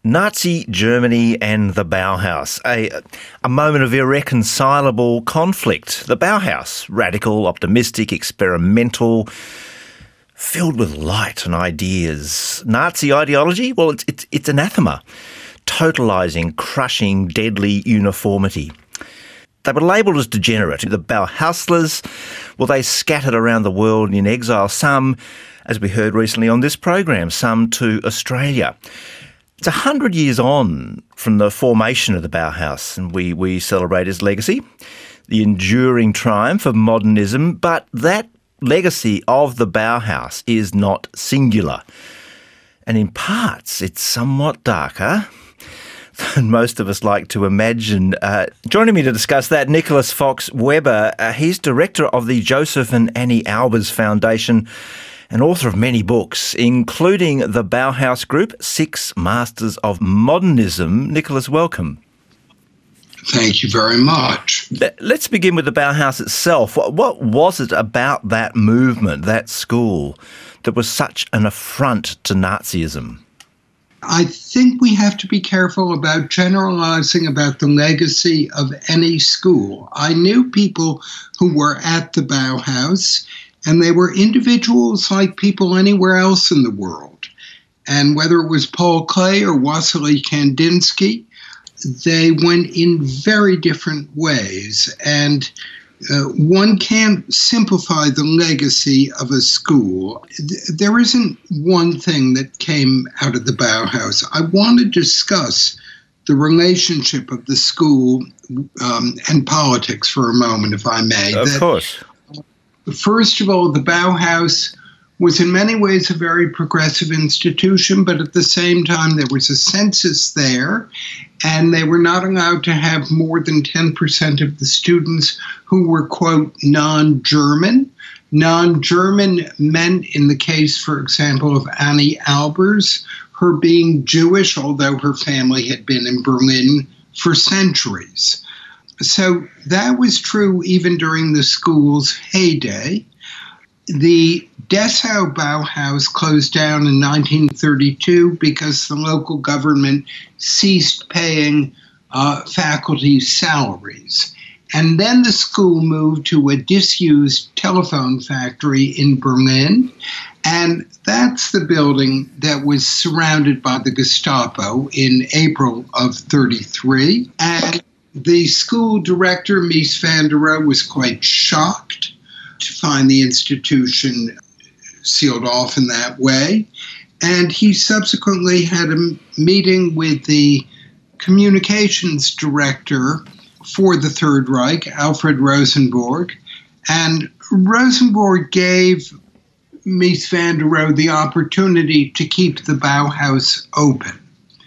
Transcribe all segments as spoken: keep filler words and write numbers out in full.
Nazi Germany and the Bauhaus, a, a moment of irreconcilable conflict. The Bauhaus, radical, optimistic, experimental, filled with light and ideas. Nazi ideology, well, it's, it's, it's anathema, totalising, crushing, deadly uniformity. They were labelled as degenerate. The Bauhauslers, well, they scattered around the world in exile, some, as we heard recently on this program, some to Australia. It's a hundred years on from the formation of the Bauhaus, and we, we celebrate its legacy, the enduring triumph of modernism, but that legacy of the Bauhaus is not singular. And in parts, it's somewhat darker than most of us like to imagine. Uh, joining me to discuss that, Nicholas Fox-Weber. Uh, he's director of the Joseph and Annie Albers Foundation and author of many books, including the Bauhaus Group, Six Masters of Modernism. Nicholas, welcome. Thank you very much. Let's begin with the Bauhaus itself. What, what was it about that movement, that school, that was such an affront to Nazism? I think we have to be careful about generalizing about the legacy of any school. I knew people who were at the Bauhaus, and they were individuals like people anywhere else in the world. And whether it was Paul Klee or Wassily Kandinsky, they went in very different ways. And uh, one can't simplify the legacy of a school. There isn't one thing that came out of the Bauhaus. I want to discuss the relationship of the school um, and politics for a moment, if I may. Of that, course. First of all, the Bauhaus was in many ways a very progressive institution, but at the same time there was a census there, and they were not allowed to have more than ten percent of the students who were, quote, non-German. Non-German meant, in the case, for example, of Annie Albers, her being Jewish, although her family had been in Berlin for centuries. So that was true even during the school's heyday. The Dessau Bauhaus closed down in nineteen thirty-two because the local government ceased paying uh, faculty salaries. And then the school moved to a disused telephone factory in Berlin. And that's the building that was surrounded by the Gestapo in April of thirty-three. And the school director, Mies van der Rohe, was quite shocked to find the institution sealed off in that way. And he subsequently had a meeting with the communications director for the Third Reich, Alfred Rosenborg. And Rosenborg gave Mies van der Rohe the opportunity to keep the Bauhaus open,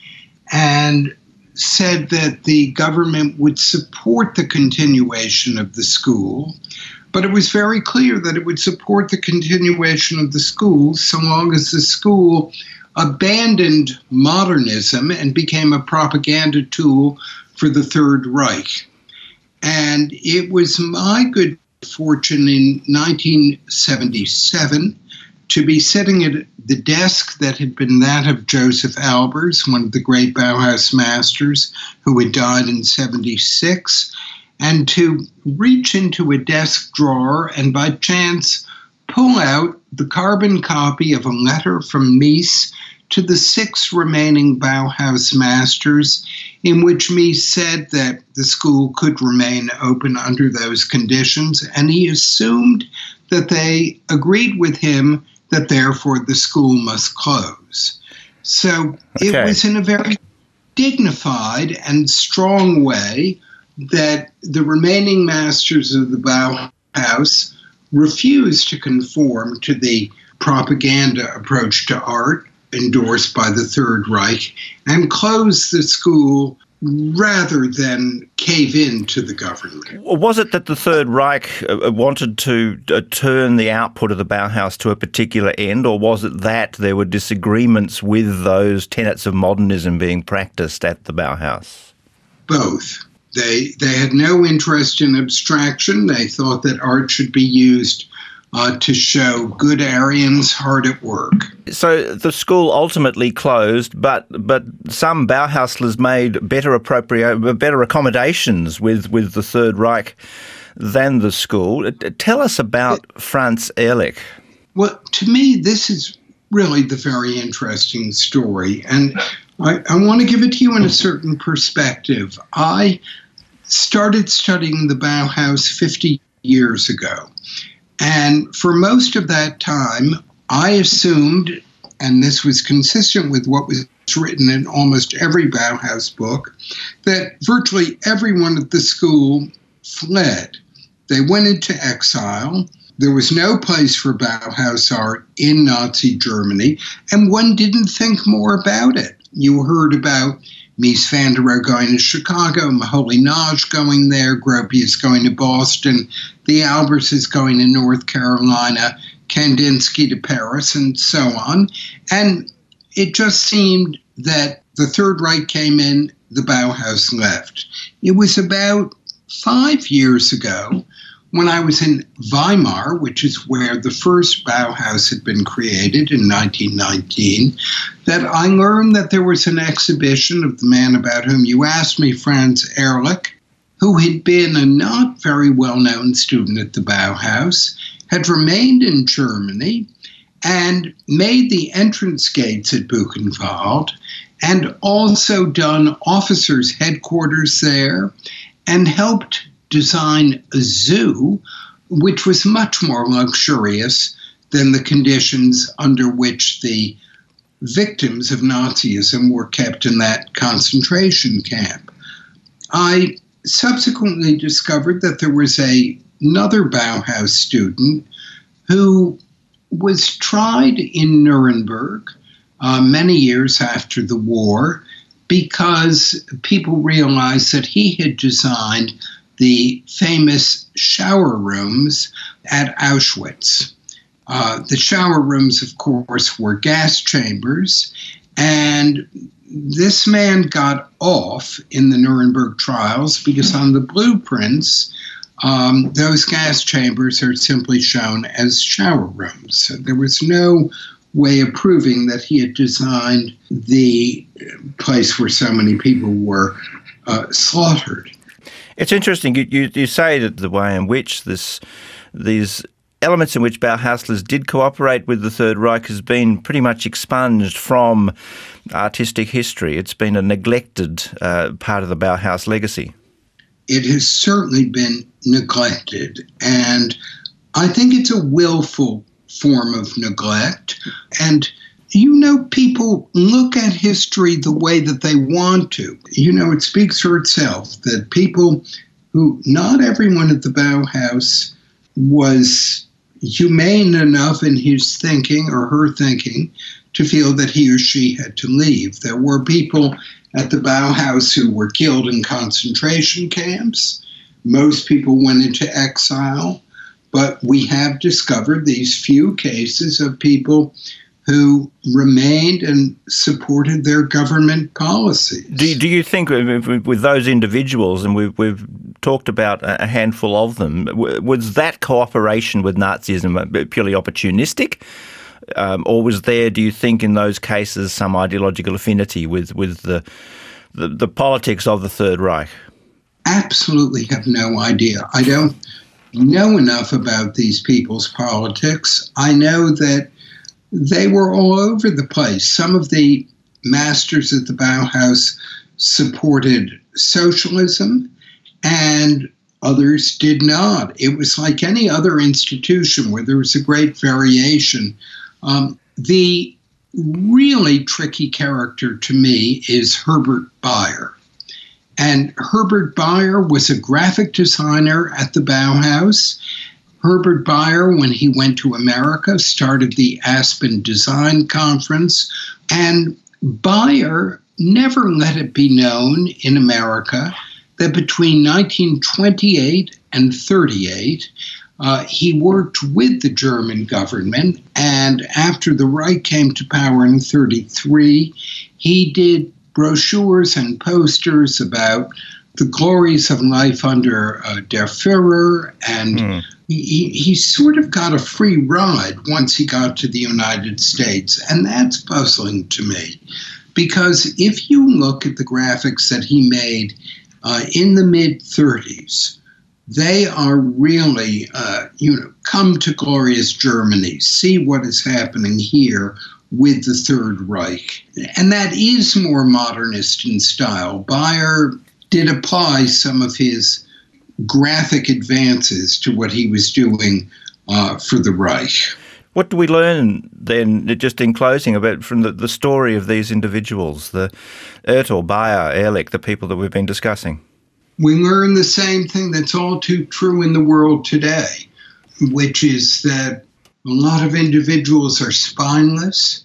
and said that the government would support the continuation of the school, but it was very clear that it would support the continuation of the school so long as the school abandoned modernism and became a propaganda tool for the Third Reich. And it was my good fortune in nineteen seventy-seven to be sitting at the desk that had been that of Joseph Albers, one of the great Bauhaus masters who had died in seventy-six, and to reach into a desk drawer and by chance pull out the carbon copy of a letter from Mies to the six remaining Bauhaus masters, in which Mies said that the school could remain open under those conditions, and he assumed that they agreed with him that therefore the school must close. So okay. It was in a very dignified and strong way that the remaining masters of the Bauhaus refused to conform to the propaganda approach to art endorsed by the Third Reich and closed the school rather than cave in to the government. Was it that the Third Reich wanted to uh, turn the output of the Bauhaus to a particular end, or was it that there were disagreements with those tenets of modernism being practiced at the Bauhaus? Both. They, they had no interest in abstraction. They thought that art should be used uh, to show good Aryans hard at work. So the school ultimately closed, but but some Bauhauslers made better appropriate, better accommodations with, with the Third Reich than the school. Tell us about Franz Ehrlich. Well, to me, this is really the very interesting story, and I, I want to give it to you in a certain perspective. I started studying the Bauhaus fifty years ago, and for most of that time, I assumed, and this was consistent with what was written in almost every Bauhaus book, that virtually everyone at the school fled. They went into exile. There was no place for Bauhaus art in Nazi Germany, and one didn't think more about it. You heard about Mies van der Rohe going to Chicago, Moholy-Nagy going there, Gropius going to Boston, the Alberses going to North Carolina, Kandinsky to Paris, and so on. And it just seemed that the Third Reich came in, the Bauhaus left. It was about five years ago when I was in Weimar, which is where the first Bauhaus had been created in nineteen nineteen, that I learned that there was an exhibition of the man about whom you asked me, Franz Ehrlich, who had been a not very well-known student at the Bauhaus, had remained in Germany, and made the entrance gates at Buchenwald, and also done officers' headquarters there, and helped design a zoo, which was much more luxurious than the conditions under which the victims of Nazism were kept in that concentration camp. I subsequently discovered that there was a, another Bauhaus student who was tried in Nuremberg uh, many years after the war because people realized that he had designed the famous shower rooms at Auschwitz. Uh, the shower rooms, of course, were gas chambers, and this man got off in the Nuremberg trials because on the blueprints, um, those gas chambers are simply shown as shower rooms. So there was no way of proving that he had designed the place where so many people were uh, slaughtered. It's interesting. You, you you say that the way in which this these elements in which Bauhauslers did cooperate with the Third Reich has been pretty much expunged from artistic history. It's been a neglected uh, part of the Bauhaus legacy. It has certainly been neglected, and I think it's a willful form of neglect. And you know, people look at history the way that they want to. You know, it speaks for itself that people who, not everyone at the Bauhaus was humane enough in his thinking or her thinking to feel that he or she had to leave. There were people at the Bauhaus who were killed in concentration camps. Most people went into exile. But we have discovered these few cases of people who remained and supported their government policies. Do, do you think with those individuals, and we've, we've talked about a handful of them, was that cooperation with Nazism purely opportunistic? Um, or was there, do you think, in those cases some ideological affinity with, with the, the, the politics of the Third Reich? Absolutely have no idea. I don't know enough about these people's politics. I know that they were all over the place. Some of the masters at the Bauhaus supported socialism, and others did not. It was like any other institution where there was a great variation. Um, the really tricky character to me is Herbert Bayer. And Herbert Bayer was a graphic designer at the Bauhaus. Herbert Bayer, when he went to America, started the Aspen Design Conference. And Bayer never let it be known in America that between nineteen twenty-eight and thirty-eight, uh, he worked with the German government. And after the Reich came to power in thirty-three, he did brochures and posters about the glories of life under uh, Der Führer, and mm. he, he sort of got a free ride once he got to the United States. And that's puzzling to me, because if you look at the graphics that he made uh, in the mid-thirties, they are really, uh, you know, come to glorious Germany, see what is happening here with the Third Reich. And that is more modernist in style. Bayer did apply some of his graphic advances to what he was doing uh, for the Reich. What do we learn then, just in closing, about from the, the story of these individuals, the Ertl, Bayer, Ehrlich, the people that we've been discussing? We learn the same thing that's all too true in the world today, which is that a lot of individuals are spineless,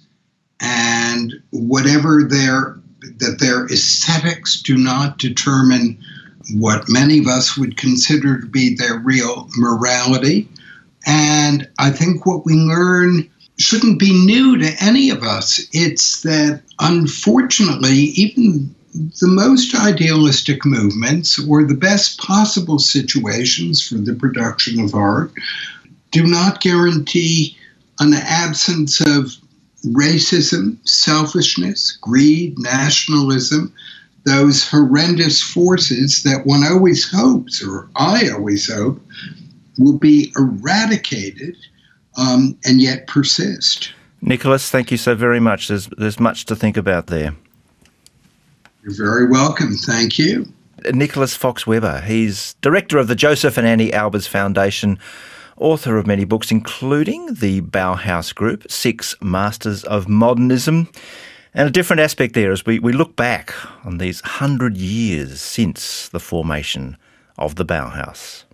and whatever their that their aesthetics do not determine what many of us would consider to be their real morality. And I think what we learn shouldn't be new to any of us. It's that, unfortunately, even the most idealistic movements or the best possible situations for the production of art do not guarantee an absence of racism, selfishness, greed, nationalism, those horrendous forces that one always hopes, or I always hope, will be eradicated um, and yet persist. Nicholas, thank you so very much. There's, there's much to think about there. You're very welcome. Thank you. Nicholas Fox-Weber. He's director of the Joseph and Annie Albers Foundation, author of many books, including the Bauhaus Group, Six Masters of Modernism, and a different aspect there as we, we look back on these hundred years since the formation of the Bauhaus.